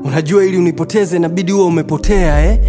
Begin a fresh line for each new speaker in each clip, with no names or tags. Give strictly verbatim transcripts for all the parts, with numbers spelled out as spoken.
Unajua ili unipoteze inabidi uwe umepotea eh?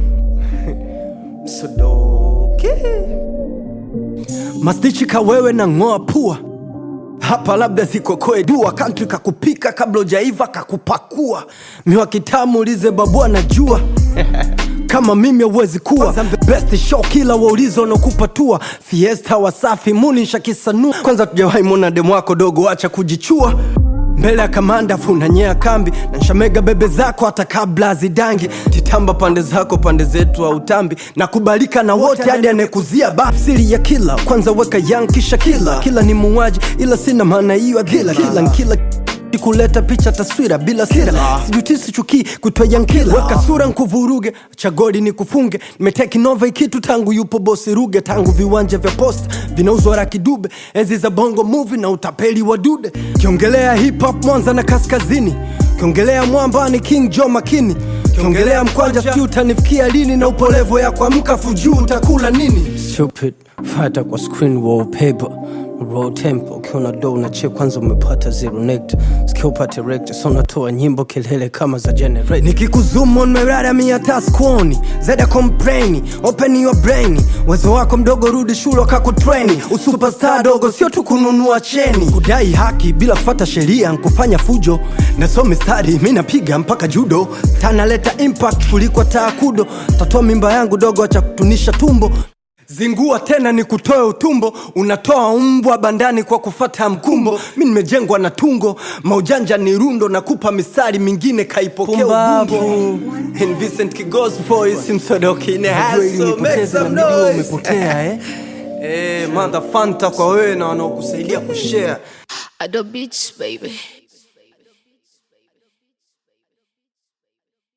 Msodoke Mastichi ka wewe na ngoa pua. Hapa labda zikokoe dua. Country kakupika kabla hujaiva kakupakua. Miwa kitamu ulize babu anajua. Kama mimi hauwezi kuwa best show kila waulizo na kupatua. Fiesta Wasafi Muni shakisanua. Kwanza tujawahi muona demu wako dogo acha kujichua. Mbele ya kamanda funa nyea kambi. Na nshamega bebe zako hata kabla zidangi. Titamba pande zako pande zetu wa utambi. Na kubalika na wote hadi anekuzia bafsiri ya kila. Kwanza weka young kisha kila. Kila ni muwaji ila sina maana hiyo kila. Kila nkila kuleta picha taswira bila sira. Sijutisi chuki kutoa yankila. Weka sura nkuvuruge chagodi ni kufunge. Nimeteki nova ikitu tangu yupo bosi ruge. Tangu viwanja vya post vinauzwa raki dube. Enzi za bongo movie na utapeli wa dude. Kiongelea hip hop Mwanza na kaskazini. Kiongelea mwamba ni King Joe Makini. Kiongelea mkwanja sijui utanifikia lini. Na upolevo ya kwa mka fuju utakula nini. Stupid fighter kwa screen wallpaper. Raw tempo, ukiona do unachia kwanza umepata zero nectar. Sikio upate rector, so natoa nyimbo kelele kama za generate. Nikikuzoom on merada miya taskuoni. Zeda complaini, open your brain. Wezo wako mdogo rudi shule wakakutraini. Usuperstar dogo sio tu kununua cheni. Kudai haki bila kufata sheria nkufanya fujo. Nasome study, mina piga mpaka judo. Tanaleta impact kuliko taakudo. Tatoa mimba yangu dogo acha kutunisha tumbo. Zingua tena ni kutoe utumbo. Unatoa umbwa bandani kwa kufata mkumbo. Mimi nimejengwa na tungo. Maujanja ni rundo na kupa misari mingine kaipokea ubumbo. In Vincent Kigos voice Msodoki ne haso make some noise. Umepotea eh? Eh, mother Fanta kwa wewe na wanaokusaidia kushare.
Ado Beats baby.